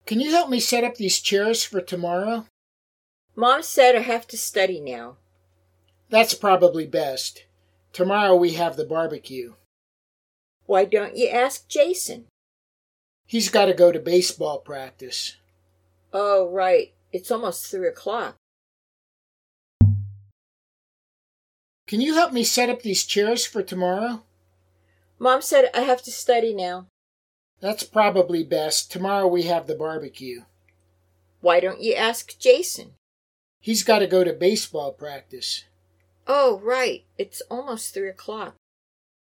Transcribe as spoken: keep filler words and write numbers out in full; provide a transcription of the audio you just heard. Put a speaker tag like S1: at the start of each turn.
S1: Can you help me set up these chairs for tomorrow?
S2: Mom said I have to study now.
S1: That's probably best. Tomorrow we have the barbecue.
S2: Why don't you ask Jason?
S1: He's got to go to baseball practice.
S2: Oh, right. It's almost three o'clock.
S1: Can you help me set up these chairs for tomorrow?
S2: Mom said I have to study now.
S1: That's probably best. Tomorrow we have the barbecue.
S2: Why don't you ask Jason?
S1: He's got to go to baseball practice.
S2: Oh, right. It's almost three o'clock.